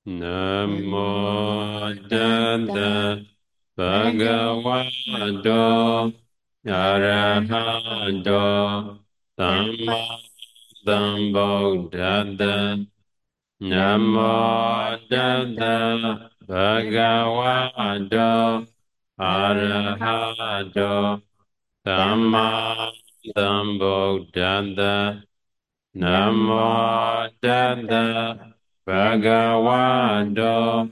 Namo Tassa Bhagavato Arahato Samma Sambuddhassa Namo Tassa Bhagavato Arahato Samma Sambuddhassa Namo Tassa Bhagavato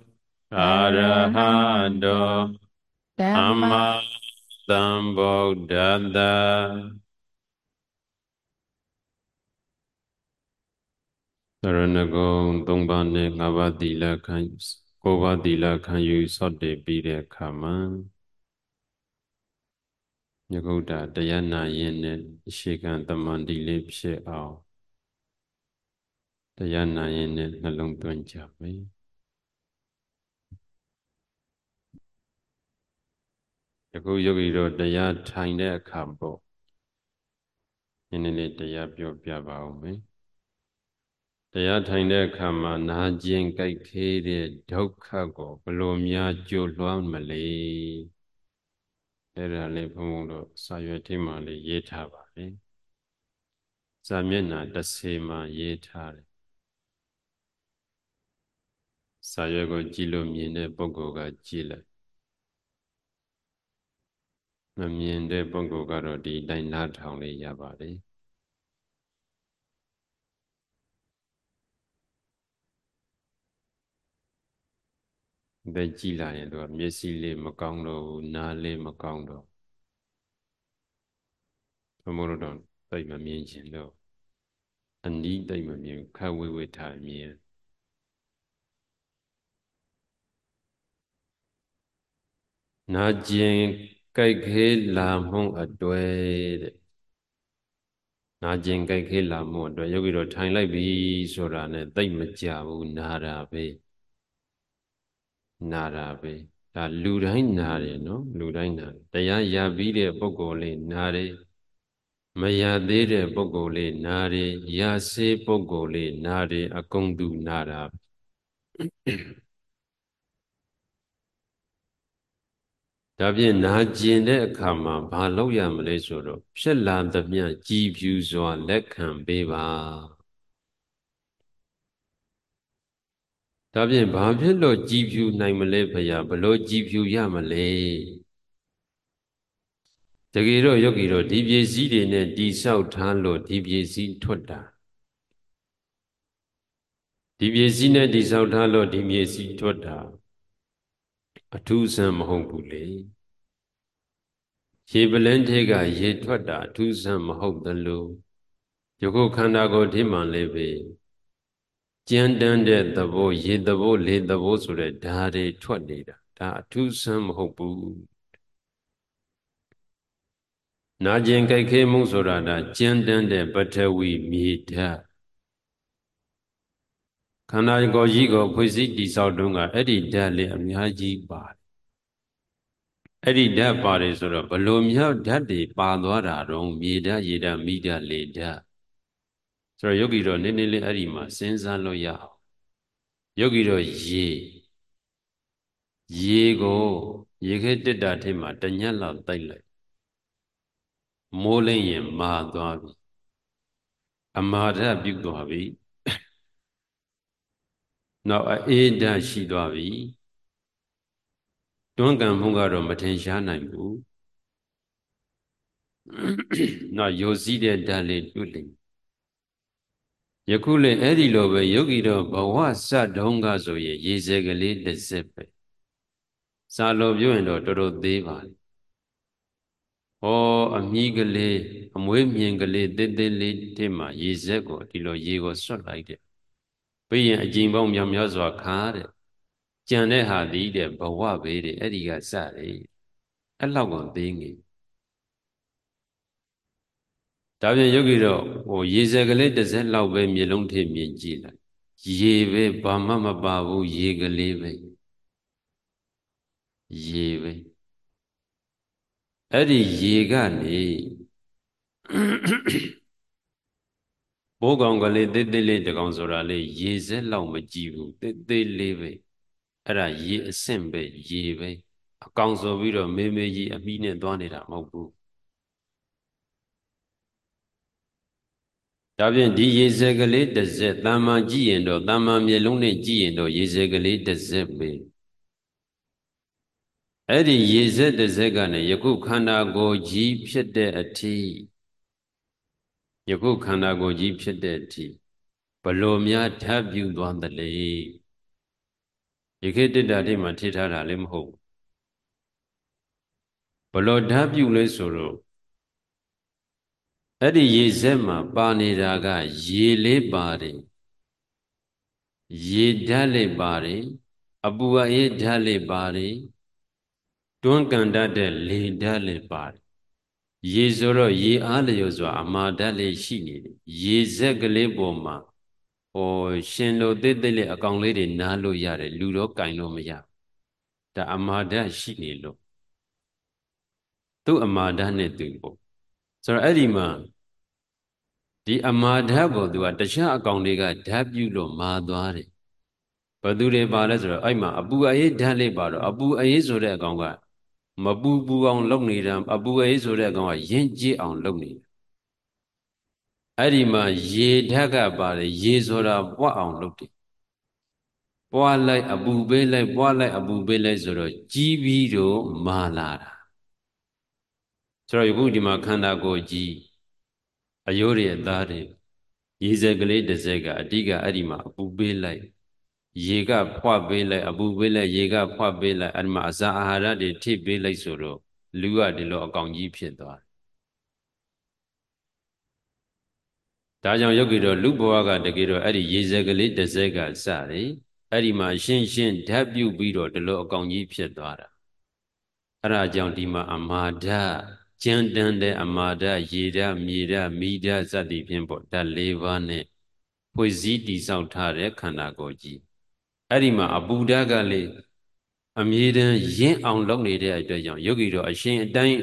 Arahato Amma Sambuddhassa သရဏဂုံ၃ပါးနဲ့၅ပါးသီလခံ၉ပါးသီလခံယူဆော့တည်ပြီးတဲ့အခါမှာညဂုတ်တာတရားနာရင်နဲ့အရှိကံတမန်ဒီလေးဖြစ်အောင်တရားနာရင်နဲ့နှလုံးသွင်းကြမယ်ယခုယောဂီတို့တရားထိုင်တဲ့အခါပေါ့နည်းနည်းလေးတရားပြောပြပါဦးမယ်တရားထိုင်တဲ့အခါမှာနာကျင်ကြိုက်ခဲတဲ့ဒုက္ခကိုဘယ်လိုများကြိုလွှမ်းမလဲအဲ့ဒါလေးဘုန်းဘုန်းတို့စာရွက်ထဲမှာလေးရေးထားပါတယ်စာမျက်နှာ30မှာရေးထားတယ်စာရွက်ကိုကြည့်လို့မြင်တဲ့ပုဂ္ဂိုလ်ကကြည့်လိုက်မမြင်တဲ့ပုဂ္ဂိုလ်ကတော့ဒီတိုင်းနားထောင်လေးရပါတယ်ဒါကြည့်လိုက်ရင်တော့မျက်စိလေးမကောင်းတော့ဘူးနားလေးမကောင်းတော့ဘုံဘုံတော့သိမမြင်ချင်တော့အနီးသိမမြင်ခက်ဝေးဝေးထားမြင်နာကျင်ကြိုက်ခဲလာမှုအတွေ့တဲ့နာကျင်ကြိုက်ခဲလာမှုအတွေ့ယောဂီတော့ထိုင်လိုက်ပြီဆိုတာနဲ့သိမကြဘူးနာတာပဲနာတာပဲဒါလူတိုင်းနာတယ်နော်လူတိုင်းနာတယ်တရားရပြီးတဲ့ပုဂ္ဂိုလ်လေးနာတယ်မရသေးတဲ့ပုဂ္ဂိုလ်လေးနာတယ်ရစေးပုဂ္ဂိုလ်လေးနာတယ်အကုန်သူနာတာဒါဖြင့်နာကျင်တဲ့အခါမှာဘာလုပ်ရမလဲဆိုတော့ဖြစ်လာသမျှကြည်ဖြူစွာလက်ခံပေးပါဒါဖြင့်ဘာဖြစ်လို့ကြည်ဖြူနိုင်မလဲဖရာဘလို့ကြည်ဖြူရမလဲတကယ်တော့ယောဂီတို့ဒီပစ္စည်းတွေနဲ့တိဆောက်ထားလို့ဒီပစ္စည်းထွက်တာဒီပစ္စည်းနဲ့တိဆောက်ထားလို့ဒီပစ္စည်းထွက်တာအထူးဆန်းမဟုတ်ဘူးလေရေပလင်းထဲကရေထွက်တာအထူးဆန်းမဟုတ်သလိုယခုခန္ဓာကိုယ်ထဲမှာလည်းပဲကြမ်းတမ်းတဲ့သဘောရေသဘောလေသဘောဆိုတဲ့ဓာတ်တွေထွက်နေတာဒါအထူးဆန်းမဟုတ်ဘူးနာကျင်ကြိုက်ခဲမှုဆိုတာဒါကြမ်းတမ်းတဲ့ပထဝီမြေဓာတ်ခန္ဓာကိုယ်ကြီးကိုဖွဲ့စည်းတည်ဆောက်တုန်းကအဲ့ဒီဓာတ်လေးအများကြီးပါတယ်အဲ့ဒီဓာတ်ပါတယ်ဆိုတော့ဘလို့မြောက်ဓာတ်တွေပါသွားတာတော့မြေဓာတ်ရေဓာတ်မိဓာတ်လေဓာတ်ဆိုတော့ယောဂီတော့နည်းနည်းလေးအဲ့ဒီမှာစဉ်းစားလို့ရအောင်ယောဂီတော့ရေကိုရေခဲတက်တာထဲမှာတညက်လောက်တိုက်လိုက်မိုးလင်းရင်မာသွားပြီအမာဓာတ်ပြုတ်သွားပြီနောက်အေးဓာတ်ရှိသွားပြီတွန်းကန်မှုကတော့မထင်ရှားနိုင်ဘူးနောက်ယိုစီးတဲ့ဓာတ်လေးတွေ့လိမ့်ယခုလည်းအဲ့ဒီလိုပဲယောဂီတော့ဘဝစတုံးကဆိုရင်ရေစက်ကလေးတစ်စက်ပဲစာလို့ပြောရင်တော့တော်တော်သေးပါလေဟောအမြီးကလေးအမွေးမြင်ကလေးသေးသေးလေးထဲမှာရေစက်ကိုဒီလိုရေကိုဆွတ်လိုက်တယ်ပြီးရင်အကျဉ်ပေါင်းမြောင်များစွာခါတဲ့ကြံတဲ့ဟာသည်တဲ့ဘဝပဲတဲ့အဲ့ဒီကစတယ်အဲ့လောက်ကောင်သေးငယ်ဒါပြန်ယောဂီတော့ရေစက်ကလေးတစ်စက်လောက်ပဲမြေလုံးထဲမြင်ကြည့်လိုက်ရေပဲဘာမှမပါဘူးရေကလေးပဲရေပဲအဲ့ဒီရေကနေပိုးကောင်ကလေးသေးသေးလေးတကောင်ဆိုတာလေရေစက်လောက်မကြည့်ဘူးသေးသေးလေးပဲအဲ့ဒါရေအဆင့်ပဲရေပဲအကောင်ဆိုပြီးတော့မေမေကြီးအမိနဲ့သွားနေတာမဟုတ်ဘူးဒါဖြင့်ဒီရေစက်ကလေးတစ်စက်တမ္မာကြည့်ရင်တော့တမ္မာမျက်လုံးနဲ့ကြည့်ရင်တော့ရေစက်ကလေးတစ်စက်ပဲအဲ့ဒီရေစက်တစ်စက်ကနေယခုခန္ဓာကိုယ်ကြီးဖြစ်တဲ့အထိယခုခန္ဓာကိုယ်ကြီးဖြစ်တဲ့အထိဘလို့များဓာတ်ပြုသွားသလဲယခေတ္တတိမှာထိထားတာလည်းမဟုတ်ဘလို့ဓာတ်ပြုလဲဆိုတော့အဲ့ဒီရေစက်မှာပါနေတာကရေလေးပါတယ်ရေဓာတ်လေးပါတယ်အပူအေးဓာတ်လေးပါတယ်တွန်းကန်တတ်တဲ့လေဓာတ်လေးပါတယ်ရေဆိုတော့ရေအားလျော်စွာအမာဓာတ်လေးရှိနေတယ်ရေစက်ကလေးပေါ်မှာရှင်တို့သေးသေးလေးအကောင်လေးတွေနားလို့ရတယ်လူတော့ကင်လို့မရဒါအမာဓာတ်ရှိနေလို့သူ့အမာဓာတ်နဲ့သူပေါ့ဆိုတော့အဲ့ဒီမှာဒီအမာဓာတ်ကိုသူကတခြားအကောင်တွေကဓာတ်ပြုလို့မာသွားတယ်ဘယ်သူတွေပါလဲဆိုတော့အဲ့မှာအပူအေးဓာတ်လေးပါတော့အပူအေးဆိုတဲ့အကောင်ကမပူပူအောင်လုပ်နေတာအပူအေးဆိုတဲ့အကောင်ကရင့်ကြည်အောင်လုပ်နေတာအဲ့ဒီမှာရေဓာတ်ကပါတယ်ရေဆိုတာပွက်အောင်လုပ်တယ်ပွားလိုက်အပူပေးလိုက်ပွားလိုက်အပူပေးလိုက်ဆိုတော့ကြီးပြီးတော့မာလာတာဆိုတော့ယခုဒီမှာခန္ဓာကိုယ်ကြီးအယိုးတွေအသားတွေရေစက်ကလေးတစ်စက်ကအဓိကအဲ့ဒီမှာအပူပေးလိုက်ရေကဖွာပေးလိုက်အပူပေးလိုက်ရေကဖွာပေးလိုက်အဲ့ဒီမှာအစာအာဟာရတွေထိပေးလိုက်ဆိုတော့လူကဒီလိုအကောင်ကြီးဖြစ်သွားတယ်ဒါကြောင့်ယောဂီတော်လူဘဝကတကယ်တော့အဲ့ဒီရေစက်ကလေးတစ်စက်ကစတယ်အဲ့ဒီမှာရှင်းရှင်းဓာတ်ပြုတ်ပြီးတော့ဒီလိုအကောင်ကြီးဖြစ်သွားတာအဲ့ဒါကြောင့်ဒီမှာအမာဓာတ်ကျမ်းတန်တဲ့အမာဓာတ်ရေဓာတ်မြေဓာတ်မိဓာတ်စသည်ဖြင့်ပေါ့ဓာတ်၄ပါးနဲ့ဖွဲ့စည်းတည်ဆောက်ထားတဲ့ခန္ဓာကိုယ်ကြီးအဲ့ဒီမှာအပူဓာတ်ကလေအမြဲတမ်းရင့်အောင်လုပ်နေတဲ့အတွက်ကြောင့်ယောဂီတော်အရှင်အပိုင်း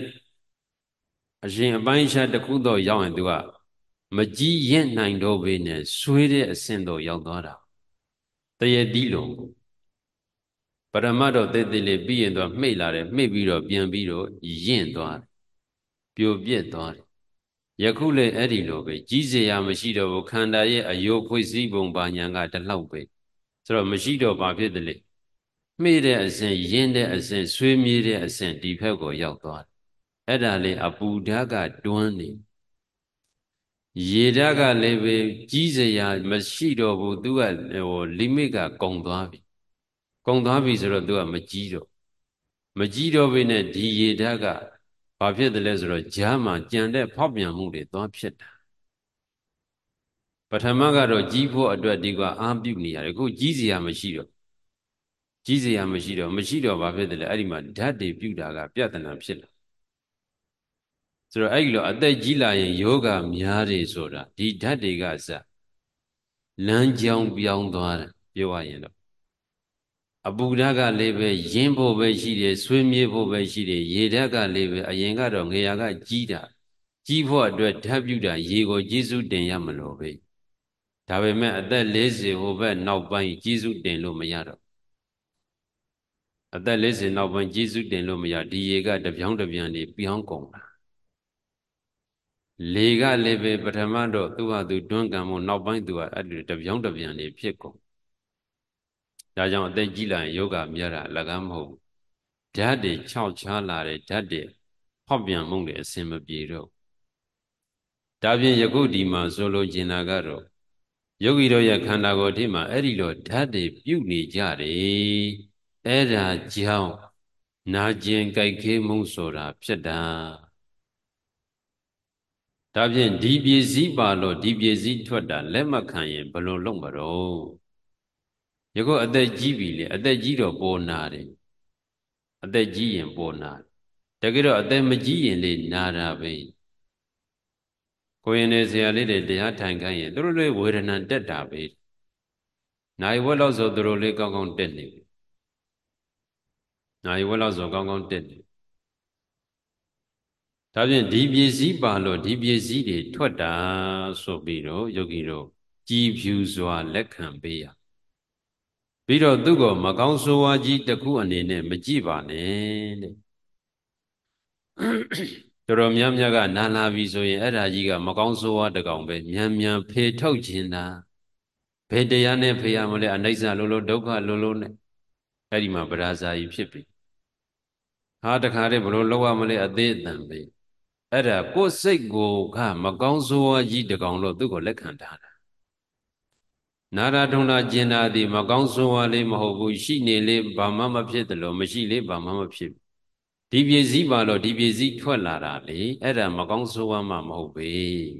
အခြားတစ်ခုတော့ရောက်ရင်သူကမကြည်ရင့်နိုင်တော့ဘဲနဲ့ဆွေးတဲ့အဆင့်တော့ရောက်သွားတာတရတိလုံးပရမတ်တော့တိတ်တိတ်လေးပြီးရင်တော့မှိတ်လာတယ်မှိတ်ပြီးတော့ပြန်ပြီးတော့ရင့်သွားတယ်ပြိုပြက်သွားတယ်ယခုလည်းအဲ့ဒီလိုပဲကြီးစရာမရှိတော့ဘူးခန္ဓာရဲ့အယိုးဖွဲ့စည်းပုံပါညာကတလောက်ပဲဆိုတော့မရှိတော့ဘာဖြစ်တယ်လဲမှိတဲ့အဆင့်ရင်းတဲ့အဆင့်ဆွေးမြေးတဲ့အဆင့်ဒီဘက်ကိုရောက်သွားတယ်အဲ့ဒါလေအပူဓာတ်ကတွန်းနေရေဓာတ်ကလည်းပဲကြီးစရာမရှိတော့ဘူးသူကlimit ကကုန်သွားပြီကုန်သွားပြီဆိုတော့သူကမကြီးတော့ဘဲနဲ့ဒီရေဓာတ်ကဘာဖြစ်တယ်လဲဆိုတော့ဂျားမှာကြံတဲ့ဖောက်ပြန်မှုတွေသွားဖြစ်တာပထမကတော့ကြီးဖို့အတွက်ဒီကအားပြုနေရတယ်အခုကြီးစရာမရှိတော့ဘာဖြစ်တယ်လဲအဲ့ဒီမှာဓာတ်တွေပြုတာကပြဿနာဖြစ်လာဆိုတော့အဲ့ဒီလိုအသက်ကြီးလာရင်ယောဂများတယ်ဆိုတာဒီဓာတ်တွေကစလမ်းကြောင်းပြောင်းသွားတယ်ပြောရရင်တော့အပူဓာတ်ကလည်းပဲရင်းဖို့ပဲရှိတယ်ဆွေးမြေ့ဖို့ပဲရှိတယ်ရေဓာတ်ကလည်းပဲအရင်ကတော့ငရာကကြီးတာကြီးဖို့အတွက်ဓာတ်ပြုတာရေကိုကျေစုတင်ရမလို့ပဲဒါပေမဲ့အသက်40ဟိုဘက်နောက်ပိုင်းကျေစုတင်လို့မရတော့အသက်40နောက်ပိုင်းကျေစုတင်လို့မရဒီရေကတပြောင်းတပြန်နေပြောင်းကုန်တာလေကလည်းပဲပထမတော့သူ့ဟာသူတွန်းကန်မှုနောက်ပိုင်းသူကအဲ့ဒီတပြောင်းတပြန်နေဖြစ်ကုန်ဒါကြောင့်အသက်ကြီးလာရင်ယောဂများတာအလကားမဟုတ်ဘူးဓာတ်တွေခြောက်ခြားလာတဲ့ဓာတ်တွေဖောက်ပြန်မှုတွေအစင်မပြေတော့ဒါဖြင့်ယခုဒီမှာဆိုလိုချင်တာကတော့ယောဂီတို့ရဲ့ခန္ဓာကိုယ်ထဲမှာအဲ့ဒီလိုဓာတ်တွေပြုတ်နေကြတယ်အဲ့ဒါကြောင့်နာကျင်ကြိုက်ခဲမှုဆိုတာဖြစ်တာဒါဖြင့်ဒီပစ္စည်းပါလို့ဒီပစ္စည်းထွက်တာလက်မခံရင်ဘယ်လိုလုပ်မလို့ယခုအသက်ကြီးပြီလေအသက်ကြီးတော့ပေါ်နာတယ်အသက်ကြီးရင်ပေါ်နာတယ်တကယ်တော့အသက်မကြီးရင်လေနာတာပဲကိုရင်နေဆရာလေးတွေတရားထိုင်ခိုင်းရင်သူတို့လေးဝေဒနာတက်တာပဲနိုင်ဝက်လောက်ဆိုသူတို့လေးကောင်းကောင်းတက်နေပြီနိုင်ဝက်လောက်ဆိုကောင်းကောင်းတက်နေဒါဖြင့်ဒီပစ္စည်းပါလို့ဒီပစ္စည်းတွေထွက်တာဆိုပြီးတော့ယောဂီတို့ကြည်ဖြူစွာလက်ခံပေးရပြီးတော့သူ့ကိုမကောင်းဆိုးဝါးကြီးတစ်ခုအနေနဲ့မကြည့်ပါနဲ့တဲ့တော်တော်များများကနာလာပြီဆိုရင်အဲ့ဒါကြီးကမကောင်းဆိုးဝါးတကောင်ပဲမြန်မြန်ဖေထုတ်ခြင်းတာဘယ်တရားနဲ့ဖေရမလဲအနိစ္စလုံးလုံးဒုက္ခလုံးလုံးနဲ့အဲ့ဒီမှာပရာဇာကြီးဖြစ်ပြီဟာတခါတည်းဘလို့လောက်ရမလဲအသေးအတန်ပဲအဲ့ဒါကိုယ်စိတ်ကိုကမကောင်းဆိုးဝါးကြီးတကောင်လို့သူ့ကိုလက်ခံထားတာနာရထုံနာကျင်နာသည်မကောင်းဆိုးဝါးလေးမဟုတ်ဘူးရှိနေလေဘာမှမဖြစ်တယ်လို့မရှိလေဘာမှမဖြစ်ဒီပစ္စည်းပါလို့ဒီပစ္စည်းထွက်လာတာလေအဲ့ဒါမကောင်းဆိုးဝါးမှမဟုတ်ပေ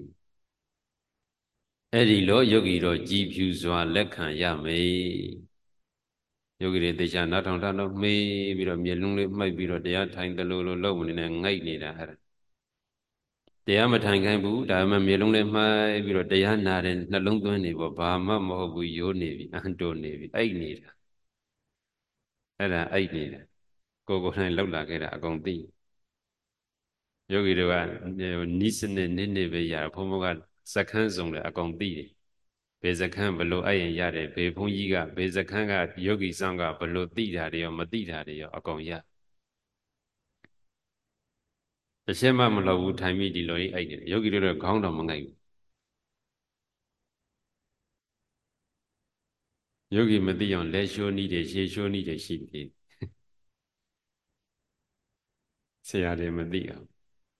အဲ့ဒီလိုယောဂီတို့ကြည်ဖြူစွာလက်ခံရမယ်ယောဂီတွေတေချာနားထောင်ထားလို့မေးပြီးတော့မျက်လုံးလေးမှိတ်ပြီးတော့တရားထိုင်တယ်လို့လုပ်မနေနဲ့ငိုက်နေတာအဲ့ဒါတရားမထိုင်ခိုင်းဘူးဒါပေမဲ့မျက်လုံးလေးမှိုက်ပြီးတော့တရားနာတယ်နှလုံးသွင်းနေပေါ့ဘာမှမဟုတ်ဘူးရိုးနေပြီအန်တိုနေပြီအိတ်နေတာအဲ့ဒါအိတ်နေတာကိုယ်ကိုယ်တိုင်လှုပ်လာခဲ့တာအကုန်သိယောဂီတွေကနီးစနစ်နေပဲရဘုံဘုံကစက္ကန့်စုံတယ်အကုန်သိတယ်ဘယ်စက္ကန့်ဘလို့အဲ့ရင်ရတယ်ဘယ်ဘုန်းကြီးကဘယ်စက္ကန့်ကယောဂီဆောင်ကဘလို့သိတာတွေရောမသိတာတွေရောအကုန်ရတစ်ချက်မှမလုပ်ဘူးထိုင်ပြီးဒီလိုကြီးအိတ်နေယောဂီတွေတော့ခေါင်းတော်မငိုက်ဘူးယောဂီမသိအောင်လက်ရှိုးနည်းတွေရှေ့ရှိုးနည်းတွေရှိပြီဆရာတွေမသိအောင်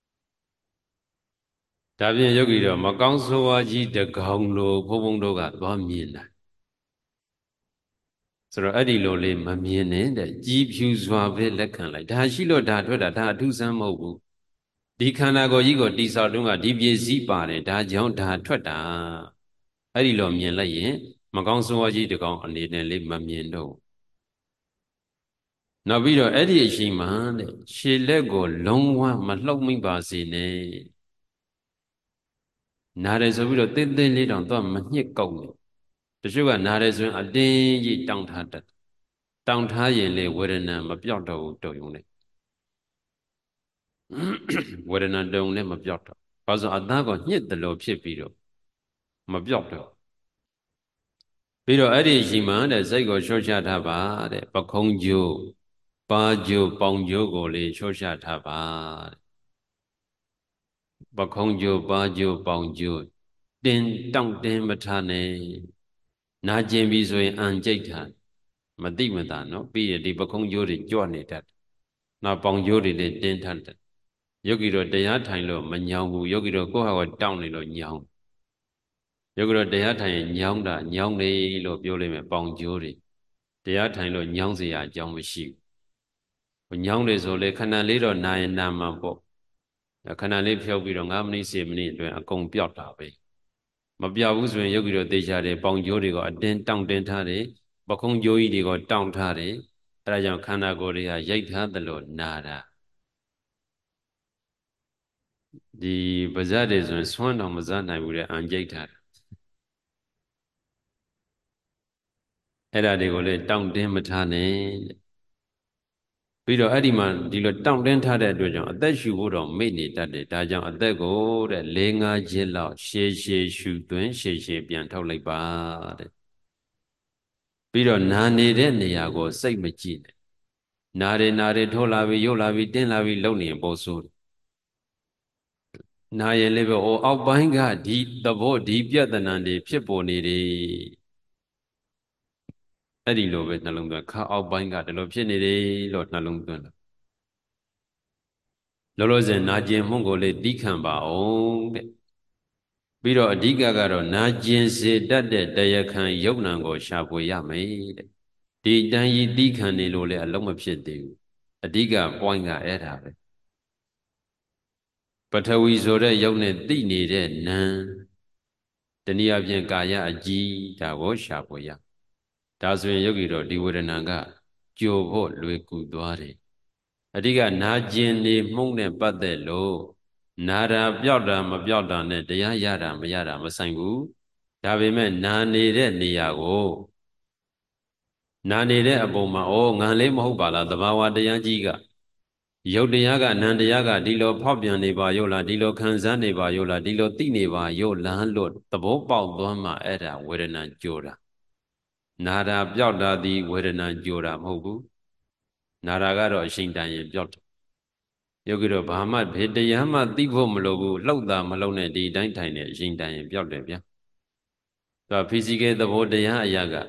ဒါဖြင့်ယောဂီတော့မကောင်းဆိုးဝါးကြီးတကောင်လို့ဘုံဘုံတို့ကသွားမြင်တာဆိုတော့အဲ့ဒီလိုလေးမမြင်နဲ့တဲ့ကြည်ဖြူစွာပဲလက်ခံလိုက်ဒါရှိလို့ဒါထွက်တာဒါအထုဆန်းမဟုတ်ဘူးဒီခန္ဓာကိုယ်ကြီးကိုတိဆောက်တုန်းကဒီပစ္စည်းပါတယ်ဒါကြောင့်ဒါထွက်တာအဲ့ဒီလိုမြင်လိုက်ရင်မကောင်းဆိုးဝါးကြီးတကောင်အနေနဲ့လေးမမြင်တော့နောက်ပြီးတော့အဲ့ဒီအချိန်မှာတဲ့ခြေလက်ကိုလုံးဝမလှုပ်မိပါစေနဲ့နားတယ်ဆိုပြီးတော့တင်းတင်းလေးတောင်တော့မညှစ်ကောက်နဲ့တချို့ကနားတယ်ဆိုရင်အတင်းကြီးတောင်းထားတတ်တောင်းထားရင်လေဝေဒနာမပြောက်တော့ဘူးတုံရုံနဲ့ဝေဒနာတုံနဲ့မပြောက်တော့ဘာလို့အသားကညှစ်တယ်လို့ဖြစ်ပြီးတော့မပြောက်တော့ပြီးတော့အဲ့ဒီအချိန်မှာတဲ့စိတ်ကိုချော့ချထားပါတဲ့ပခုံးကျိုးပါကျိုးပေါင်ကျိုးကိုလေချော့ချထားပါတဲ့ပခုံးကျိုးပါကျိုးပေါင်ကျိုးတင်းတောင့်တင်းမထားနဲ့နာကျင်ပြီဆိုရင်အံကြိတ်ထားမတိမတာနော်ပြီးရဒီပခုံးကျိုးတွေကြွနေတတ်နောက်ပေါင်ကျိုးတွေလည်းတင်းထတ်တယ်ယောဂီတို့တရားထိုင်လို့မညောင်းဘူးယောဂီတို့ကိုယ့်ဟာကိုတောင့်နေလို့ညောင်းယောဂီတို့တရားထိုင်ရင်ညောင်းတာညောင်းနေလို့ပြောလိုက်မယ်ပေါင်ကျိုးတွေတရားထိုင်လို့ညောင်းเสียအကြောင်းမရှိဘူးညောင်းတယ်ဆိုလေခဏလေးတော့နာရင်နာမှာပေါ့ခဏလေးဖြုတ်ပြီးတော့9မိနစ်10မိနစ်အတွင်းအကုန်ပြောက်တာပဲမပြောက်ဘူးဆိုရင်ယောဂီတို့သိချတယ်ပေါင်ကျိုးတွေကိုအတင်းတောင့်တင်းထားတယ်ပခုံးကျိုးကြီးတွေကိုတောင့်ထားတယ်အဲဒါကြောင့်ခန္ဓာကိုယ်တွေကရိုက်ထားသလိုနာတာဒီပါဇတ်တွေဆိုရင်ဆွမ်းတော်မစားနိုင်ဘူးတဲ့အံကြိတ်ထားတာအဲ့ဒါတွေကိုလည်းတောင့်တင်းမထားနဲ့ပြီးတော့အဲ့ဒီမှာဒီလိုတောင့်တင်းထားတဲ့အတွက်ကြောင့်အသက်ရှူဖို့တော့မေ့နေတတ်တယ်ဒါကြောင့်အသက်ကိုတဲ့4-5ချက်လောက်ရှည်ရှည်ရှူသွင်းရှည်ရှည်ပြန်ထုတ်လိုက်ပါတဲ့ပြီးတော့နာနေတဲ့နေရာကိုစိတ်မကြည့်နဲ့နာတယ်ထိုးလာပြီရုပ်လာပြီတင်းလာပြီလုံနေရင်ပိုဆိုးတယ်နာရင်လည်းပဲအောက်ပိုင်းကဒီသဘောဒီပြဿနာတွေဖြစ်ပေါ်နေတယ်အဲ့ဒီလိုပဲနှလုံးသွင်းခါအောက်ပိုင်းကဒီလိုဖြစ်နေတယ်လို့နှလုံးသွင်းတယ်လောလောဆယ်နာကျင်မှုကိုလေတီးခံပါအောင်တဲ့ပြီးတော့အဓိကကတော့နာကျင်စေတတ်တဲ့တရားခံယုတ်နံကိုရှာဖွေရမယ်တဲ့ဒီတန်ကြီးတီးခံနေလို့လေအလုံးမဖြစ်သေးဘူးအဓိက point ကအဲ့ဒါပဲပထဝီဆိုတဲ့ယုတ်နဲ့တိနေတဲ့နံတနည်းအားဖြင့်ကာယအကြည်ဒါကိုရှာဖွေရဒါဆိုရင်ယောဂီတို့ဒီဝေဒနာကကြိုဖို့လွယ်ကူသွားတယ်အဓိကနာကျင်နေမှုန့်နဲ့ပတ်သက်လို့နာတာပျောက်တာမပျောက်တာနဲ့တရားရတာမရတာမဆိုင်ဘူးဒါပေမဲ့နာနေတဲ့နေရာကိုနာနေတဲ့အပေါ်မှာဩငံလေးမဟုတ်ပါလားသဘာဝတရားကြီးကရုပ်တရားကနံတရားကဒီလိုဖောက်ပြန်နေပါရုပ်လားဒီလိုခံစားနေပါရုပ်လားဒီလိုသိနေပါရုပ်လားလို့သဘောပေါက်သွားမှအဲ့ဒါဝေဒနာကြိုတာနာတာပျောက်တာဒီဝေဒနာကြိုတာမဟုတ်ဘူးနာတာကတော့အချိန်တန်ရင်ပျောက်တယ်ယောဂီတို့ဘာမှဘေတရားမှသိဖို့မလိုဘူးလှုပ်တာမလှုပ်နဲ့ဒီတိုင်းထိုင်နေအချိန်တန်ရင်ပျောက်တယ်ဗျာသူက physical သဘောတရားအရာက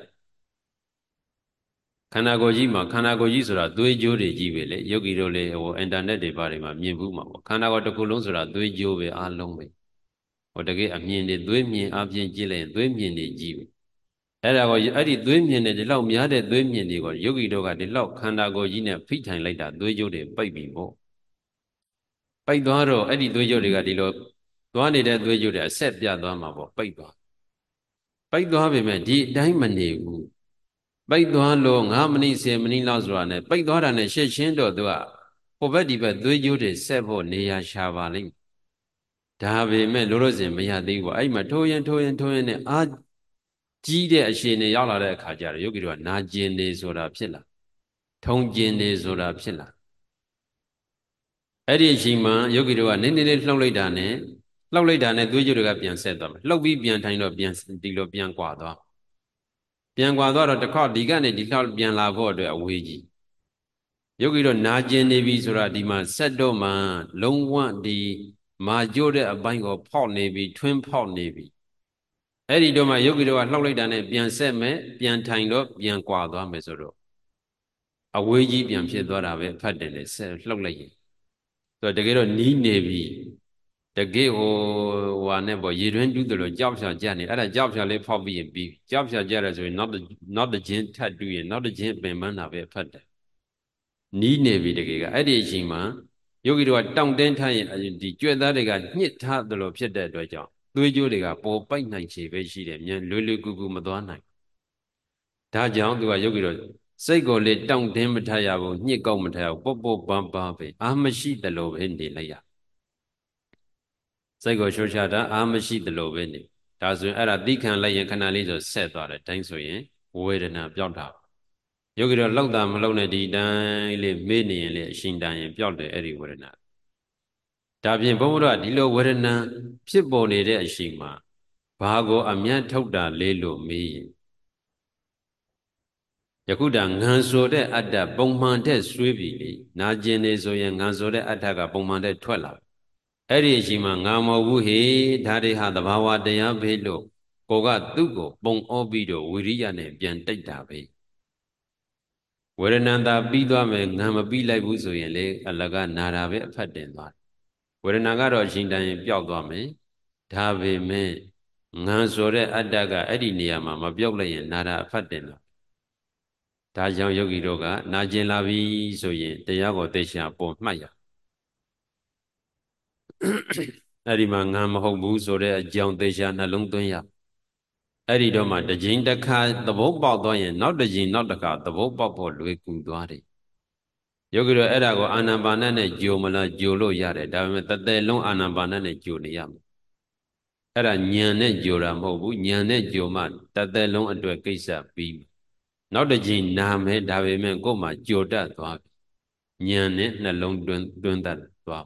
ခန္ဓာကိုယ်ကြီးမှာခန္ဓာကိုယ်ကြီးဆိုတာသွေးကြိုးတွေကြီးပဲလေယောဂီတို့လေဟိုအင်တာနက်တွေဘာတွေမှာမြင်ဘူးမှာပေါ့ခန္ဓာကိုယ်တစ်ခုလုံးဆိုတာသွေးကြိုးပဲအားလုံးပဲဟိုတကယ်အမြင်တွေသွေးမြင်အပြင်ကြည့်လိုက်ရင်သွေးမြင်တွေကြီးပဲအဲ့ဒါကိုအဲ့ဒီသွေးမြင်တဲ့ဒီလောက်များတဲ့သွေးမြင်တွေကိုယောဂီတို့ကဒီလောက်ခန္ဓာကိုယ်ကြီးနဲ့ဖိထိုင်လိုက်တာသွေးကြိုးတွေပိတ်ပြီပေါ့ပိတ်သွားတော့အဲ့ဒီသွေးကြိုးတွေကဒီလိုသွားနေတဲ့သွေးကြိုးတွေအဆက်ပြတ်သွားမှာပေါ့ပိတ်သွားပေမဲ့ဒီအတိုင်းမနေဘူးပိတ်သွားလို့9မိနစ်10မိနစ်လောက်ဆိုတာနဲ့ပိတ်သွားတာနဲ့ရှေ့ချင်းတော့သူကဟိုဘက်ဒီဘက်သွေးကြိုးတွေဆက်ဖို့နေရာရှာပါလိမ့်မယ်ဒါပေမဲ့လို့စင်မရသေးဘူးအဲ့မှာထိုးရင်နဲ့အာကြီးတဲ့အရှင်နေရောက်လာတဲ့အခါကျတော့ယောဂီတို့ကနာကျင်နေဆိုတာဖြစ်လာထုံကျင်နေဆိုတာဖြစ်လာအဲ့ဒီအချိန်မှာယောဂီတို့ကနည်းနည်းလေးလှုပ်လိုက်တာနဲ့သွေးကြိုတွေကပြန်ဆက်သွားမယ်လှုပ်ပြီးပြန်ထိုင်တော့ပြန်ဒီလိုပြန်ကွာသွားတော့တစ်ခေါက်ဒီကနေဒီလောက်ပြန်လာဖို့အတွက်အဝေးကြီးယောဂီတို့နာကျင်နေပြီဆိုတာဒီမှာဆက်တော့မှလုံးဝဒီမာကျိုးတဲ့အပိုင်းကိုဖောက်နေပြီထွင်းဖောက်နေပြီအဲ့ဒီတော့မှယောဂီတို့ကလှောက်လိုက်တာနဲ့ပြန်ဆက်မယ်ပြန်ထိုင်တော့ပြန်ကွာသွားမယ်ဆိုတော့အဝေးကြီးပြန်ဖြစ်သွားတာပဲဖတ်တယ်လေဆက်လှောက်လိုက်ရင်ဆိုတော့တကယ်တော့နီးနေပြီတကယ်ဟိုနဲ့ပေါ့ရေတွင်းတူးတယ်လို့ကြောက်ဖြာကြနေအဲ့ဒါကြောက်ဖြာလေးဖောက်ပြီးရင်ပြီးကြောက်ဖြာကြရဆိုရင်နောက်တစ်ချင်းထပ်တူးရင်နောက်တစ်ချင်းပင်ပန်းတာပဲဖတ်တယ်နီးနေပြီတကယ်ကအဲ့ဒီအချိန်မှာယောဂီတို့ကတောင့်တင်းထားရင်ဒီကြွက်သားတွေကညှစ်ထားတယ်လို့ဖြစ်တဲ့အတွက်ကြောင့်သွေးကြိုးတွေကပေါ်ပိုက်နိုင်ခြေပဲရှိတယ်မြန်လွယ်ကူကူမသွားနိုင်ဒါကြောင့်သူကယောဂီတို့စိတ်ကိုလေတောင့်တင်းမထားရဘူးညှစ်ကောက်မထားရဘူးပေါ့ပန်းပဲအာမရှိတယ်လို့ပဲနေလိုက်ရစိတ်ကိုရှုချတာအာမရှိတယ်လို့ပဲနေဒါဆိုရင်အဲ့ဒါသိခံလိုက်ရင်ခဏလေးဆိုဆက်သွားတယ်တိုင်းဆိုရင်ဝေဒနာပျောက်တာယောဂီတို့လောက်တာမလောက်နဲ့ဒီတိုင်းလေးမေ့နေရင်လေအရှင်တန်ရင်ပျောက်တယ်အဲ့ဒီဝေဒနာဒါဖြင့်ဘုန်းဘုရားဒီလိုဝေဒနာဖြစ်ပေါ်နေတဲ့အချိန်မှာဘာကိုအမြတ်ထုတ်တာလေးလို့မေးရင်ယခုတည်းငံဆိုတဲ့အတ္တပုံမှန်တဲ့ဆွေးပြီလေနာကျင်နေဆိုရင်ငံဆိုတဲ့အတ္တကပုံမှန်တဲ့ထွက်လာအဲ့ဒီအချိန်မှာငါမဟုတ်ဘူးဟေဒါတွေဟာသဘာဝတရားပဲလို့ကိုကသူ့ကိုပုံဩပြီးတော့ဝိရိယနဲ့ပြန်တိတ်တာပဲဝေဒနာသာပြီးသွားမယ်ငံမပြီးလိုက်ဘူးဆိုရင်လေအလကနာတာပဲအဖတ်တင်သွားဝေဒနာကတော့အချိန်တန်ရင်ပျောက်သွားမယ်ဒါပေမဲ့ငံဆိုတဲ့အတ္တကအဲ့ဒီနေရာမှာမပျောက်လိုက်ရင်နာတာအဖတ်တင်လာဒါကြောင့်ယောဂီတို့ကနာကျင်လာပြီဆိုရင်တရားကိုသိချာပေါ်မှတ်ရအဲ့ဒီမှာငါမဟုတ်ဘူးဆိုတဲ့အကြောင်းသိချာနှလုံးသွင်းရအဲ့ဒီတော့မှတစ်ကြိမ်တစ်ခါသဘောပေါက်သွားရင်နောက်တစ်ကြိမ်နောက်တစ်ခါသဘောပေါက်ဖို့လွယ်ကူသွားတယ်ယောဂီတို့အဲ့ဒါကိုအာနာပါနနဲ့ကြိုမလားကြိုလို့ရတယ်ဒါပေမဲ့တသက်လုံးအာနာပါနနဲ့ကြိုနေရမယ်အဲ့ဒါညံနဲ့ကြိုတာမဟုတ်ဘူးညံနဲ့ကြိုမှတသက်လုံးအတွက်ကိစ္စပြီးနောက်တစ်ကြိမ်နာမယ်ဒါပေမဲ့ကိုယ်မှကြိုတတ်သွားပြီညံနဲ့နှလုံးတွင်းတတ်သွား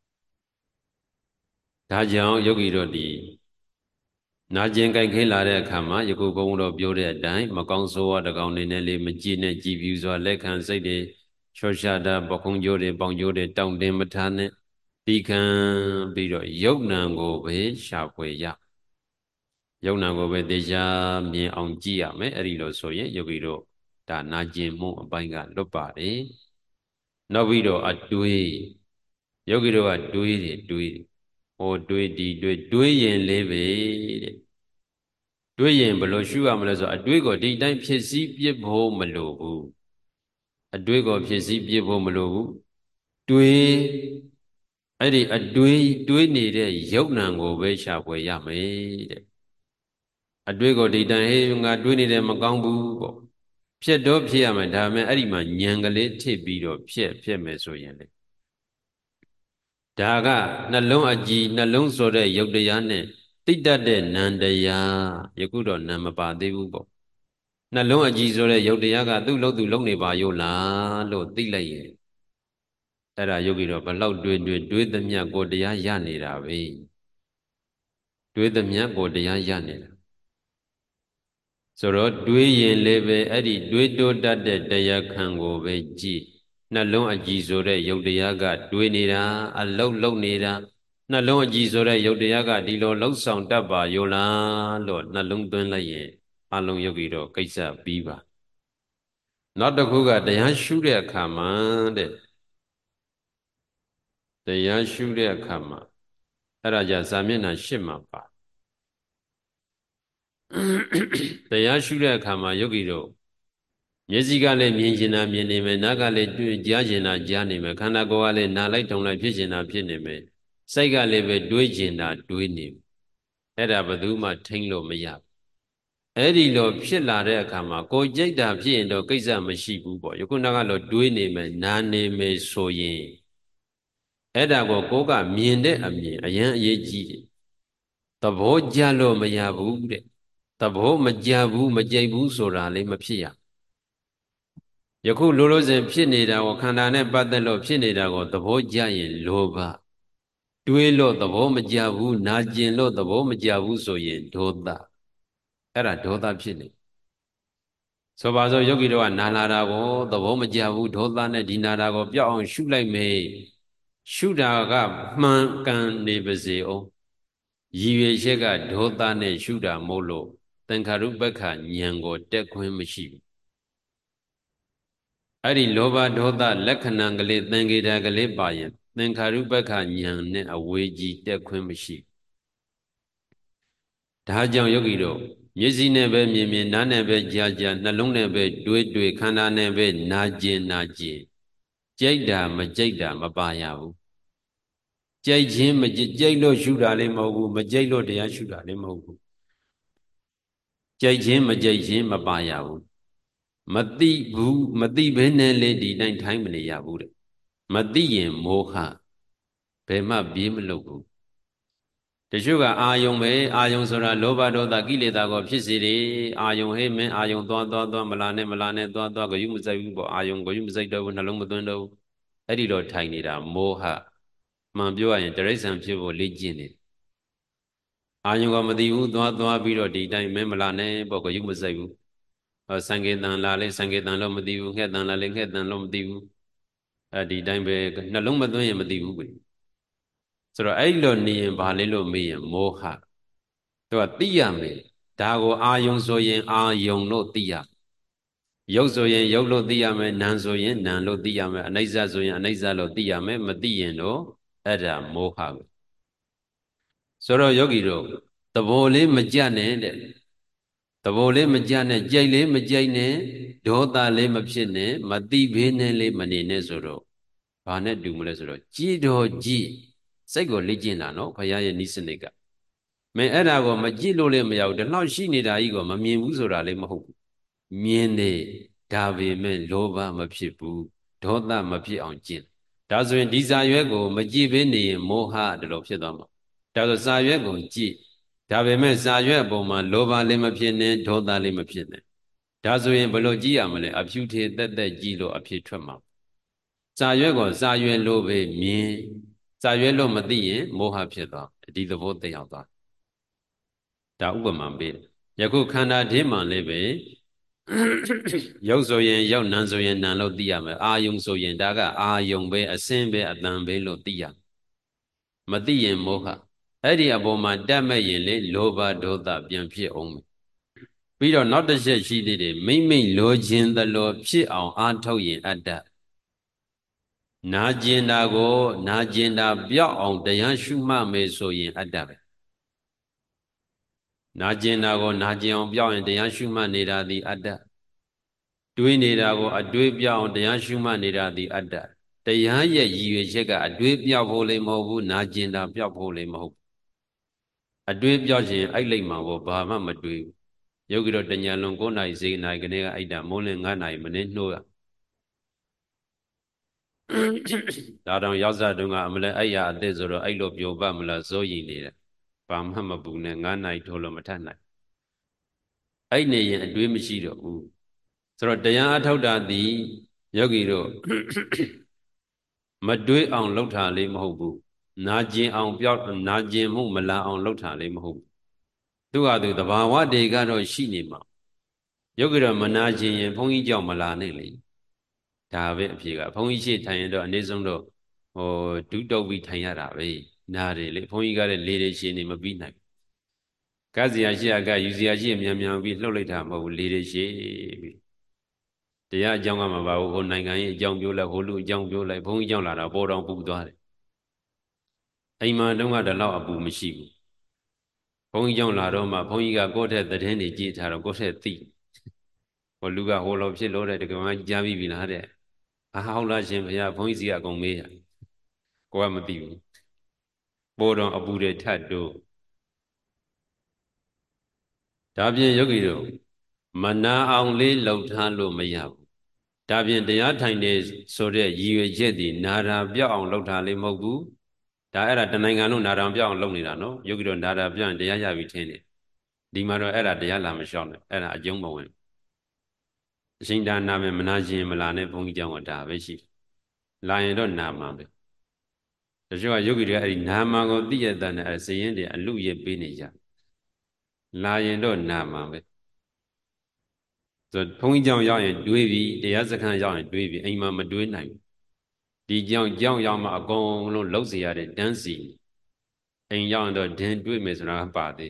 ဒါကြောင့်ယောဂီတို့ဒီနာကျင်ကြိုက်ခဲလာတဲ့အခါမှာယခုဘုန်းတော်ပြောတဲ့အတိုင်းမကောင်းဆိုးဝါးတကောင်နေနဲ့လေမကြည့်နဲ့ကြည်ပြူစွာလက်ခံစိတ်တွေချောရှာတာပခုံးကြိုးတွေပေါင်ကြိုးတွေတောင့်တင်မထားနဲ့တီခံပြီးတော့ယုတ်နံကိုပဲရှာဖွေရယုတ်နံကိုပဲတေချာမြင်အောင်ကြည့်ရမယ်အဲ့ဒီလိုဆိုရင်ယောဂီတို့ဒါနာကျင်မှုအပိုင်းကလွတ်ပါတယ်နောက်ပြီးတော့အတွေးယောဂီတို့ကတွေးဟိုတွေးဒီတွေးရင်လေးပဲတဲ့တွေးရင်ဘယ်လိုရှုရမလဲဆိုအတွေးကိုဒီတိုင်းဖြစ်စည်းပြစ်ဖို့မလိုဘူးအတွေးကိုဖြစ်စည်းပြစ်ဖို့မလိုဘူးတွေးအဲ့ဒီအတွေးနေတဲ့ယုတ်နံကိုပဲရှာဖွေရမယ်တဲ့အတွေးကိုဒီတိုင်းဟေးငါတွေးနေတယ်မကောင်းဘူးပေါ့ဖြစ်တော့ဖြစ်ရမယ်ဒါပေမဲ့အဲ့ဒီမှာညံကလေးထစ်ပြီးတော့ဖြစ်မယ်ဆိုရင်လေဒါကနှလုံးအကြည်နှလုံးဆိုတဲ့ယုတ်တရားနဲ့တိတ်တတ်တဲ့နံတရားယခုတော့နံမပါသေးဘူးပေါ့နှလုံးအကြည်ဆိုတဲ့ယုတ်တရားကသူ့လို့နေပါယုတ်လားလို့သိလိုက်ရင်အဲ့ဒါယောဂီတော့ဘလောက်တွေးသမျှကိုတရားရနေတာပဲတွေးသမျှကိုတရားရနေတာဆိုတော့တွေးရင်လည်းပဲအဲ့ဒီတွေးတိုးတတ်တဲ့တရားခံကိုပဲကြည့်နှလုံးအကြည်ဆိုတဲ့ယုတ်တရားကတွေးနေတာအလုံးနေတာနှလုံးအကြည်ဆိုတဲ့ယုတ်တရားကဒီလိုလှုပ်ဆောင်တတ်ပါရောလားလို့နှလုံးသွင်းလိုက်ရင်အလုံးယောဂီတော့ကိစ္စပြီးပါနောက်တစ်ခုကတရားရှုတဲ့အခါမှာတဲ့တရားရှုတဲ့အခါမှာအဲ့ဒါကြဇာမျက်နှာ၈မှာပါတရားရှုတဲ့အခါမှာယောဂီတို့မျက်စိကလည်းမြင်ကျင်တာမြင်နေမယ်နားကလည်းတွေ့ကြားကျင်တာကြားနေမယ်ခန္ဓာကိုယ်ကလည်းနားလိုက်ထုံလိုက်ဖြစ်ကျင်တာဖြစ်နေမယ်စိတ်ကလည်းပဲတွေးကျင်တာတွေးနေအဲ့ဒါဘယ်သူမှထိန်းလို့မရဘူးအဲ့ဒီလိုဖြစ်လာတဲ့အခါမှာကိုယ်ကြိတ်တာဖြစ်ရင်တော့ကိစ္စမရှိဘူးပေါ့ယခုနကတော့တွေးနေမယ်နားနေမယ်ဆိုရင်အဲ့ဒါကိုကမြင်တဲ့အမြင်အရင်အရေးကြီးတယ်သဘောကျလို့မရဘူးတဲ့သဘောမကျဘူးမကြိတ်ဘူးဆိုတာလေးမဖြစ်ရယခုလိုလိုစဉ်ဖြစ်နေတာကိုခန္ဓာနဲ့ပတ်သက်လို့ဖြစ်နေတာကိုသဘောကျရင်လောဘတွေးလို့သဘောမကျဘူးနာကျင်လို့သဘောမကျဘူးဆိုရင်ဒေါသအဲ့ဒါဒေါသဖြစ်နေဆိုပါစို့ယောဂီတို့ကနာလာတာကိုသဘောမကျဘူးဒေါသနဲ့ဒီနာတာကိုပြောက်အောင်ရှုလိုက်မယ်ရှုတာကမှန်ကန်နေပါစေအောင်ရည်ရွယ်ချက်ကဒေါသနဲ့ရှုတာမို့လို့သင်္ခါရုပ္ပခဉာဏ်ကိုတက်ခွင့်မရှိဘူးအဲ့ဒီလောဘဒေါသလက္ခဏာကလေးသင်္ကေတကလေးပါရင်သင်္ခါရုပ္ပခဉာဏ်နဲ့အဝေးကြီးတက်ခွင့်မရှိဒါကြောင့်ယောဂီတို့မျက်စိနဲ့ပဲမြင်မြင်နားနဲ့ပဲကြားကြားနှလုံးနဲ့ပဲတွေးခန္ဓာနဲ့ပဲနာကျင်ကြိတ်တာမကြိတ်တာမပါရဘူးကြိတ်ခြင်းမကြိတ်ကြိတ်လို့ရှုတာလည်းမဟုတ်ဘူးမကြိတ်လို့တရားရှုတာလည်းမဟုတ်ဘူးကြိတ်ခြင်းမကြိတ်ခြင်းမပါရဘူးမသိဘူးမသိဘဲနဲ့လေဒီတိုင်းထိုင်းမနေရဘူးတဲ့မသိရင်မောဟဘယ်မှပြေးမလို့ဘူးတချို့ကအာယုံပဲအာယုံဆိုတာလောဘဒေါသကိလေသာကိုဖြစ်စေတယ်အာယုံဟဲ့မင်းအာယုံသွားမလာနဲ့သွားဂယုမစိုက်ဘူးပေါ့အာယုံဂယုမစိုက်တော့ဘူးနှလုံးမသွင်းတော့ဘူးအဲ့ဒီတော့ထိုင်နေတာမောဟမှန်ပြောရရင်တရိစ္ဆာန်ဖြစ်ဖို့လေ့ကျင့်နေအာယုံကမသိဘူးသွားပြီးတော့ဒီတိုင်းမင်းမလာနဲ့ပေါ့ဂယုမစိုက်ဘူးစံကေတန်လာလေစံကေတန်လို့မသိဘူးငှက်တန်လာလေငှက်တန်လို့မသိဘူးဒီတိုင်းပဲနှလုံးမသွင်းရင်မသိဘူးကွဆိုတော့အဲ့လိုနေရင်ဘာလဲလို့မေးရင်မောဟသူကသိရမယ်ဒါကိုအာယုံဆိုရင်အာယုံလို့သိရရုပ်ဆိုရင်ရုပ်လို့သိရမယ်နာမ်ဆိုရင်နာမ်လို့သိရမယ်အနိစ္စဆိုရင်အနိစ္စလို့သိရမယ်မသိရင်တော့အဲ့ဒါမောဟပဲဆိုတော့ယောဂီတို့သဘောလေးမကြနဲ့တဲ့သဘောလေးမကြနဲ့ကြိုက်လေးမကြိုက်နဲ့ဒေါသလေးမဖြစ်နဲ့မသိဘေးနဲ့လေးမနေနဲ့ဆိုတော့ဘာနဲ့တူမလဲဆိုတော့ကြည်တော်ကြည်စိတ်ကိုလေ့ကျင့်တာနော်ဘုရားရဲ့နိစ္စနစ်ကမင်းအဲ့ဒါကိုမကြည့်လို့လည်းမရဘူးဒီလောက်ရှိနေတာကြီးကိုမမြင်ဘူးဆိုတာလည်းမဟုတ်ဘူးမြင်နေဒါပေမဲ့လောဘမဖြစ်ဘူးဒေါသမဖြစ်အောင်ကျင့်ဒါဆိုရင်ဒီစာရွက်ကိုမကြည့်ဘဲနေရင်မောဟတလို့ဖြစ်သွားမှာဒါဆိုစာရွက်ကိုကြည့်ဒါပေမဲ့စာရွက်အပေါ်မှာလောဘလည်းမဖြစ်နဲ့ဒေါသလည်းမဖြစ်နဲ့ဒါဆိုရင်ဘယ်လိုကြည့်ရမလဲအဖြူထေတက်ကြည့်လို့အဖြစ်ထွက်မှာစာရွက်ကိုစာရွက်လို့ပဲမြင်စာရွက်လို့မသိရင်မောဟဖြစ်သွားဒီသဘောသိအောင်သွားဒါဥပမာပေးတယ်ယခုခန္ဓာဓိမှန်လေးပဲရုပ်ဆိုရင်ရုပ်နာမ်ဆိုရင်နာမ်လို့သိရမယ်အာယုံဆိုရင်ဒါကအာယုံပဲအစင်းပဲအတန်ပဲလို့သိရမသိရင်မောဟအဲ့ဒီအပေါ်မှာတတ်မဲ့ရင်လေလောဘဒေါသပြန်ဖြစ်အောင်ပြီးတော့နောက်တစ်ချက်ရှိသေးတယ်မိတ်လိုခြင်းသလိုဖြစ်အောင်အားထုတ်ရင်အတ္တနာကျင်တာကိုနာကျင်တာပြောက်အောင်တရားရှုမှတ်မယ်ဆိုရင်အတ္တပဲနာကျင်တာကိုနာကျင်အောင်ပြောက်ရင်တရားရှုမှတ်နေတာသည်အတ္တတွေးနေတာကိုအတွေးပြောက်အောင်တရားရှုမှတ်နေတာသည်အတ္တတရားရဲ့ရည်ရွယ်ချက်ကအတွေးပြောက်ဖို့လည်းမဟုတ်ဘူးနာကျင်တာပြောက်ဖို့လည်းမဟုတ်အတွေးပြောက်ခြင်းအိုက်လိုက်မှာဘောဘာမှမတွေးဘူးယောဂီတော့တညာလွန်9နာရီစေနာရီကနေကအိုက်တာမိုးလင်း9နာရီမနေ့နှိုးရဒါတောင်ရောက်စားတုန်းကအမလဲအဲ့ရအသက်ဆိုတော့အဲ့လိုပြိုပတ်မလားစိုးရိမ်နေတယ်ဘာမှမပူနဲ့9နာရီထိုးလို့မထနိုင်အဲ့နေရင်အတွေးမရှိတော့ဘူးဆိုတော့တရားအထောက်တာသည်ယောဂီတို့မတွေးအောင်လှုပ်တာလေးမဟုတ်ဘူးနာကျင်အောင်ပြောက်နာကျင်မှုမလာအောင်လှုပ်တာလေးမဟုတ်ဘူးသူ့ဟာသူသဘာဝတေကတော့ရှိနေမှာယောဂီတော့မနာကျင်ရင်ဘုန်းကြီးကြောင့်မလာနဲ့လေဒါပဲအဖြေကဘုန်းကြီးရှိထိုင်ရင်တော့အနည်းဆုံးတော့ဟိုဒုတုပ်ပြီးထိုင်ရတာပဲနားတယ်လေဘုန်းကြီးကလည်းလေတွေရှင်နေမပြီးနိုင်ကစရာရှိရကယူစရာရှိမြန်မြန်ပြီးလှုပ်လိုက်တာမဟုတ်ဘူးလေတွေရှိပြီးတရားအကြောင်းကမပါဘူးဟိုနိုင်ငံရေးအကြောင်းပြောလိုက်ဟိုလူအကြောင်းပြောလိုက်ဘုန်းကြီးကြောင့်လာတာပေါ်တော်ပူသွားတယ်အိမ်မှာတုန်းကတလောက်အပူမရှိဘူးဘုန်းကြီးကြောင့်လာတော့မှဘုန်းကြီးကကိုယ့်ထက်သတင်းတွေကြည့်ထားတော့ကိုယ့်ထက်သိဟိုလူကဟိုလိုဖြစ်လို့တဲ့တက္ကမကြီးကြားပြီးပြီလားတဲ့ဟုတ်လားရှင်ဘုရားဘုန်းကြီးစီကအကုန်မေးရကိုကမသိဘူးပေါ်တော်အပူတွေထတ်တို့ဒါဖြင့်ယောဂီတို့မနာအောင်လေးလှုပ်ထားလို့မရဘူးဒါဖြင့်တရားထိုင်နေဆိုတဲ့ရည်ရွယ်ချက်ဒီနာရာပြောက်အောင်လှုပ်ထားလေးမဟုတ်ဘူးဒါအဲ့ဒါတနိုင်ငံလုံးနာရာပြောက်အောင်လှုပ်နေတာနော်ယောဂီတို့နာရာပြောက်ရင်တရားရပြီထင်တယ်ဒီမှာတော့အဲ့ဒါတရားလာမလျှောက်နဲ့အဲ့ဒါအကျုံးမဝင်အရှင်ဒါနာမယ်မနာခြင်းမလာနဲ့ဘုန်းကြီးကြောင့်ကဒါပဲရှိလာရင်တော့နာမှာပဲတချို့ကယောဂီတွေကအဲ့ဒီနာမှာကိုသိရတဲ့နဲ့အဲ့စရင်တွေအလူရပေးနေကြလာရင်တော့နာမှာပဲဆိုဘုန်းကြီးကြောင့်ရောက်ရင်တွေးပြီးတရားစခန်းရောက်ရင်တွေးပြီးအိမ်မှာမတွေးနိုင်ဘူးဒီကြောင့်ရောက်မှအကုန်လုံးလှုပ်เสียရတဲ့တန်းစီအိမ်ရောက်ရင်တော့ဒင်တွေးမယ်ဆိုတာပါသေး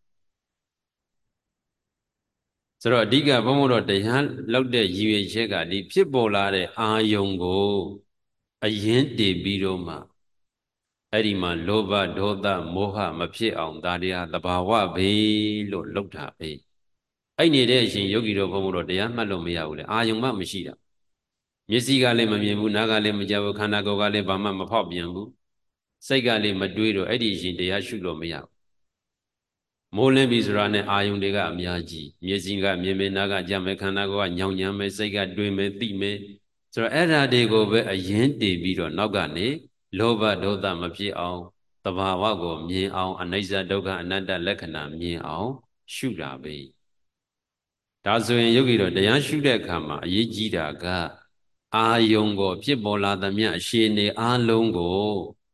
ဆိုတော့အဓိကဘုန်းဘုန်းတော်တရားလောက်တဲ့ရည်ရွယ်ချက်ကဒီဖြစ်ပေါ်လာတဲ့အာယုံကိုအရင်တည်ပြီးတော့မှအဲ့ဒီမှာလောဘဒေါသမောဟမဖြစ်အောင်ဒါတရားသဘာဝပဲလို့လှုပ်တာပဲအဲ့နေတဲ့အရှင်ယောဂီတော်ဘုန်းဘုန်းတော်တရားမှတ်လို့မရဘူးလေအာယုံမှမရှိတာမျက်စိကလည်းမမြင်ဘူးနားကလည်းမကြားဘူးခန္ဓာကိုယ်ကလည်းဘာမှမဖောက်ပြန်ဘူးစိတ်ကလည်းမတွေးတော့အဲ့ဒီအရှင်တရားရှုလို့မရဘူးမိုးလင်းပြီဆိုတာနဲ့အာယုန်တွေကအများကြီးမျက်စိကမြင်မယ်နားကကြားမယ်ခန္ဓာကိုယ်ကညောင်ညမ်းမယ်စိတ်ကတွေးမယ်သိမယ်ဆိုတော့အဲ့ဓာတွေကိုပဲအရင်တည်ပြီးတော့နောက်ကနေလောဘဒေါသမဖြစ်အောင်သဘာဝကိုမြင်အောင်အနိစ္စဒုက္ခအနတ္တလက္ခဏာမြင်အောင်ရှုတာပဲဒါဆိုရင်ယောဂီတို့တရားရှုတဲ့အခါမှာအရေးကြီးတာကအာယုံကိုဖြစ်ပေါ်လာသမျှအရှိနေအလုံးကို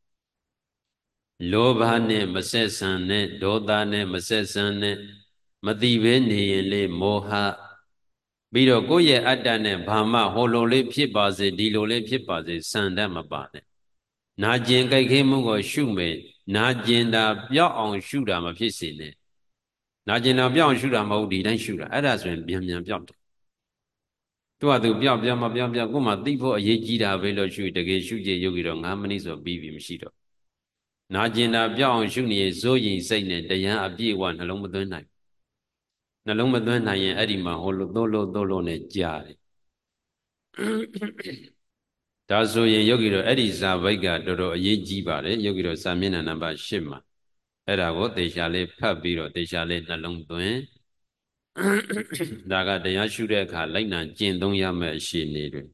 လောဘနဲ့မဆက်ဆံနဲ့ဒေါသနဲ့မဆက်ဆံနဲ့မတိပဲနေရင်လေမောဟပြီးတော့ကိုယ့်ရဲ့အတ္တနဲ့ဘာမှဟိုလိုလေးဖြစ်ပါစေဒီလိုလေးဖြစ်ပါစေစံတတ်မပါနဲ့နာကျင်ကြိုက်ခဲမှုကိုရှုမယ်နာကျင်တာပြောက်အောင်ရှုတာမဖြစ်စေနဲ့နာကျင်တာပြောက်အောင်ရှုတာမဟုတ်ဒီတိုင်းရှုတာအဲ့ဒါဆိုရင်မြန်မြန်ပြောက်တယ်သူကသူပြောက်ပြောက်မပြောက်ပြောက်ကိုယ်မှသိဖို့အရေးကြီးတာပဲလို့ရှုတကယ်ရှုကြယောဂီတော့9မိနစ်ဆိုပြီးပြီမရှိတော့နာကျင်တာပြောက်အောင်ရှုနေဇိုးရင်စိတ်နဲ့တရားအပြည့်အဝနှလုံးမသွင်းနိုင်နှလုံးမသွင်းနိုင်ရင်အဲ့ဒီမှာဟိုလိုသို့လို့နဲ့ကြားတယ်ဒါဆိုရင်ယောဂီတို့အဲ့ဒီဇာဘိတ်ကတော်တော်အရေးကြီးပါတယ်ယောဂီတို့စာမျက်နှာနံပါတ်8မှာအဲ့ဒါကိုသေချာလေးဖတ်ပြီးတော့သေချာလေးနှလုံးသွင်းဒါကတရားရှုတဲ့အခါလိုက်နာကျင့်သုံးရမယ့်အခြေအနေတွေ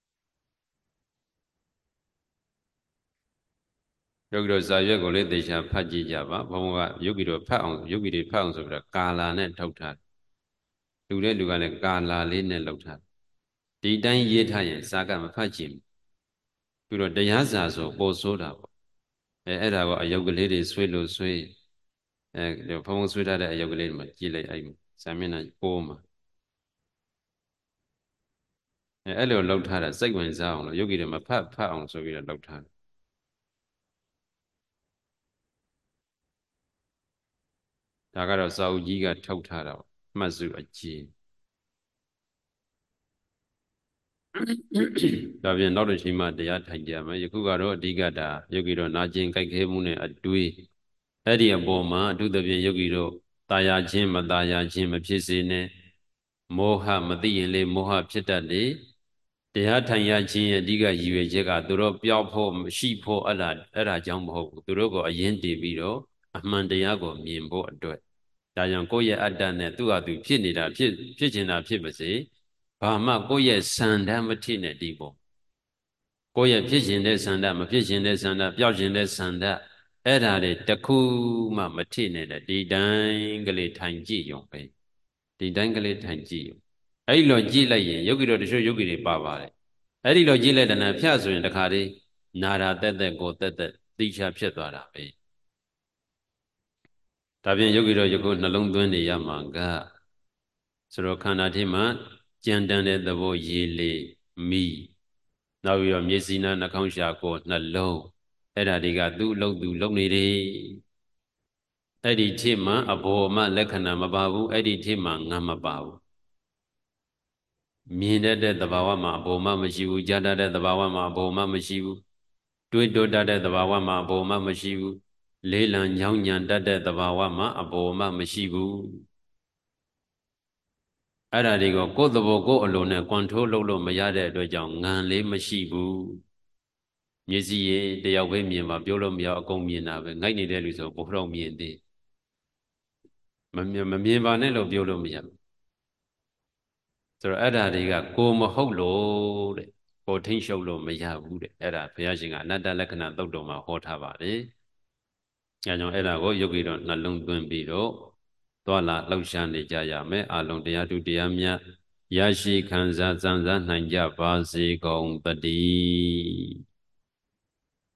ယောဂီတို့ဇာရွက်ကိုလည်းသေချာဖတ်ကြည့်ကြပါဘုံကယောဂီတို့ဖတ်အောင်ယောဂီတွေဖတ်အောင်ဆိုပြီးတော့ကာလာနဲ့ထုတ်ထားလူတဲ့လူကလည်းကာလာလေးနဲ့လောက်ထားဒီတိုင်းရေးထားရင်စာကမဖတ်ချင်ဘူးပြီးတော့တရားစာဆိုပို့ဆိုးတာပေါ့အဲ့ဒါကိုအယုတ်ကလေးတွေဆွဲလို့ဆွဲဘုံဆွဲထားတဲ့အယုတ်ကလေးတွေမှာကြည့်လိုက်အဲ့စာမျက်နှာပိုးမှာအဲ့လိုလောက်ထားတာစိတ်ဝင်စားအောင်လို့ယောဂီတွေမဖတ်အောင်ဆိုပြီးတော့လောက်ထားဒါကတော့စာအုပ်ကြီးကထုတ်ထားတာပေါ့မှတ်စုအကြီးဒါပြင်နောက်တစ်ချိန်မှတရားထိုင်ကြမယ်ယခုကတော့အဓိကဒါယောဂီတို့နာကျင်ကြိုက်ခဲမှုနဲ့အတွေးအဲ့ဒီအပေါ်မှာအထူးသဖြင့်ယောဂီတို့တာယာခြင်းမတာယာခြင်းမဖြစ်စေနဲ့မောဟမသိရင်လေမောဟဖြစ်တတ်လေတရားထိုင်ရခြင်းရဲ့အဓိကရည်ရွယ်ချက်ကသူတို့ပျောက်ဖို့ရှိဖို့အဲ့ဒါကြောင့်မဟုတ်ဘူးသူတို့ကိုအရင်တည်ပြီးတော့အမှန်တရားကိုမြင်ဖို့အတွက်ဒါကြောင့်ကိုယ့်ရဲ့အတ္တနဲ့သူ့ဟာသူဖြစ်နေတာဖြစ်ချင်တာဖြစ်ပါစေဘာမှကိုယ့်ရဲ့ဆန္ဒမထိနဲ့ဒီပေါ့ကိုယ့်ရဲ့ဖြစ်ရှင်တဲ့ဆန္ဒမဖြစ်ရှင်တဲ့ဆန္ဒပျောက်ရှင်တဲ့ဆန္ဒအဲ့ဒါတွေတခုမှမထိနဲ့ဒီတိုင်းကလေးထိုင်ကြည့်ရုံပဲဒီတိုင်းကလေးထိုင်ကြည့်ရုံအဲ့လိုကြည့်လိုက်ရင်ယောဂီတို့တချို့ယောဂီတွေပါပါတယ်အဲ့ဒီလိုကြည့်လိုက်တဲ့နာဖြတ်ဆိုရင်တခါတည်းနာတာတက်တက်ကိုတက်တက်သိချဖြစ်သွားတာပဲဒါဖြင့်ယောဂီတော်ယခုနှလုံးသွင်းနေရမှာကဆိုတော့ခန္ဓာထဲမှာကြံတန်းတဲ့သဘောရေလေမိနောက်ပြီးတော့မျက်စိနာနှာခေါင်းရှာကိုနှလုံးအဲ့ဒါတွေကသူ့အလုပ်သူလုပ်နေတယ်အဲ့ဒီထိမှအဘောမလက္ခဏာမပါဘူးအဲ့ဒီထိမှငါမပါဘူးမြင်တတ်တဲ့သဘာဝမှာအဘောမမရှိဘူးကြားတတ်တဲ့သဘာဝမှာအဘောမမရှိဘူးတွေးတိုးတတ်တဲ့သဘာဝမှာအဘောမမရှိဘူးလေးလံညောင်းညံတတ်တဲ့သဘာဝမှာအဘောမမရှိဘူးအဲ့ဒါတွေကိုကိုယ်သဘောကိုယ်အလိုနဲ့ control လုပ်လို့မရတဲ့အတွက်ကြောင့်ငံလေးမရှိဘူးမျက်စိရတယောက်ပဲမြင်ပါပြောလို့မရအကုန်မြင်တာပဲငိုက်နေတဲ့လူဆိုဘုရားမြင်သေးမမြင်ပါနဲ့လို့ပြောလို့မရဘူးဆိုတော့အဲ့ဒါတွေကကိုမဟုတ်လို့တဲ့ကိုထိမ့်ရှုပ်လို့မရဘူးတဲ့အဲ့ဒါဘုရားရှင်ကအနတ္တလက္ခဏာသုတ်တော်မှာဟောထားပါတယ်။အဲကြောင့်အဲ့ဒါကိုယောဂီတော်နှလုံးသွင်းပြီးတော့သွာလာလှုပ်ရှားနေကြရမယ်။အလုံးတရားထုတရားမြတ်ရရှိခံစားစံစားနိုင်ကြပါစေကုန်သတည်း